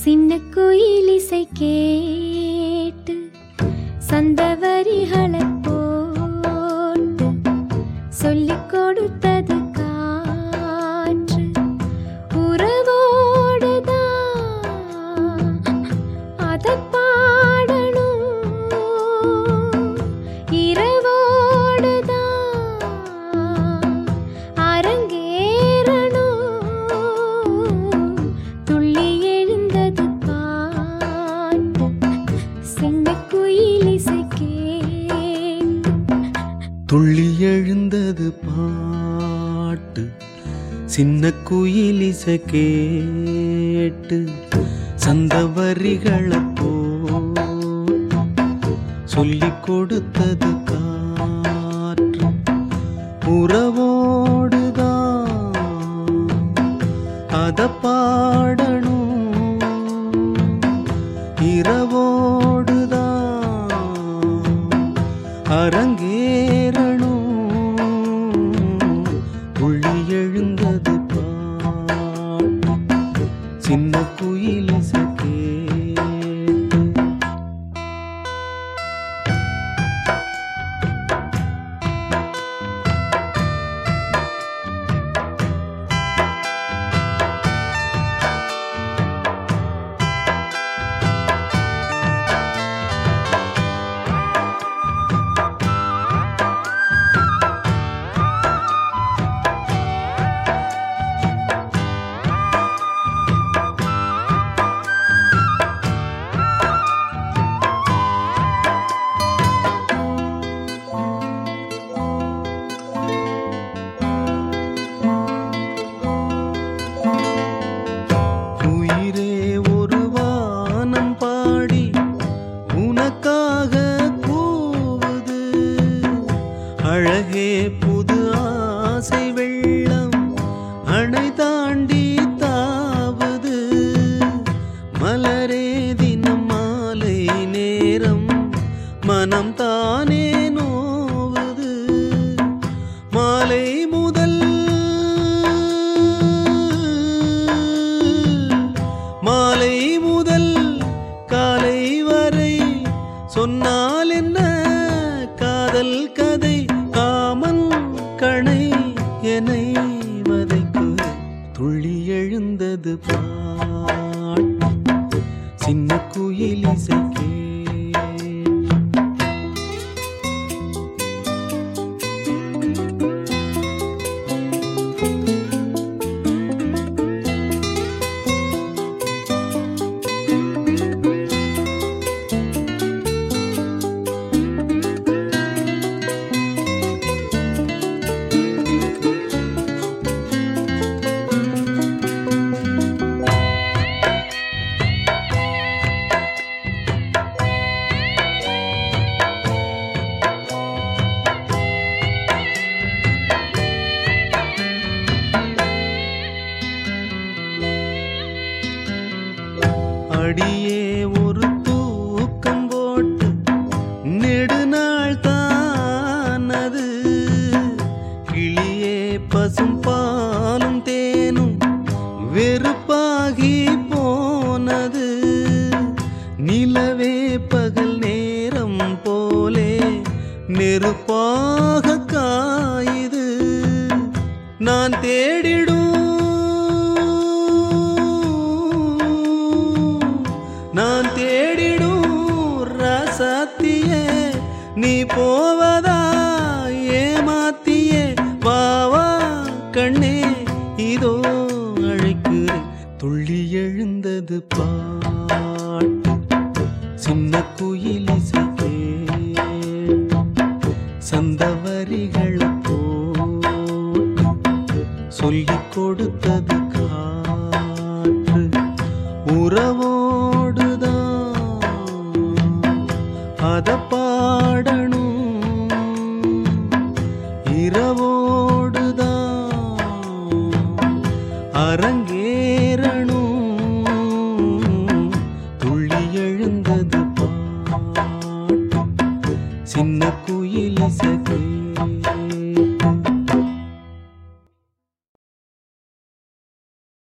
சின்ன குயில் இசை கேட்டு சந்தவரிகளை போட்டு சொல்லிக் கொடுத்தது காற்று உறவோடுதான் அதை பாடணும் இரவோடுதான் அரங்கேறணும் துள்ளி எழுந்தது பாட்டு சின்ன குயில் இசை கேட்டு துள்ளி எழுந்தது பாட்டு சின்ன குயில் இசை கேட்டு சந்தவரிகளை சொல்லிக் கொடுத்தது காற்று உறவோடுதான் அதை பாடணும் இரவோடுதான் அரங்கேறணும் துள்ளி எழுந்தது பாட்டு சின்ன குயில் இசை கேட்டு அழகே புது ஆசை வெள்ளம் அணை தாண்டி தாவுது மலரே தினம் மாலை நேரம் மனம் தானே நோவுது மாலை முதல் காலை வரை சொன்னால் என்ன காதல் கதை காமன் கணை என்னை வதைக்கு துள்ளி எழுந்தது பாட்டு சின்ன குயில் இசை கேட்டு அடியே ஒரு தூக்கம் போட்டு நெடுநாள் தானது கிளியே பசும் பாலும் தேனும் வெறுப்பாகி போனது நிலவே பகல் நேரம் போலே நெருப்பாக காயுது நான் தேடிடும் ராசாத்தியே நீ போவதா ஏமாத்தியே வாவா கண்ணே இதோ அழைக்கிறேன் துள்ளி எழுந்தது பாட்டு சின்ன குயில் இசை கேட்டு சந்தவரிகளை சொல்லிக் கொடுத்தது காற்று உறவோடுதான் அதை பாடணும் இரவோடுதான் அரங்கேறணும் துள்ளி எழுந்தது பாட்டு சின்ன குயில் இசை கேட்டு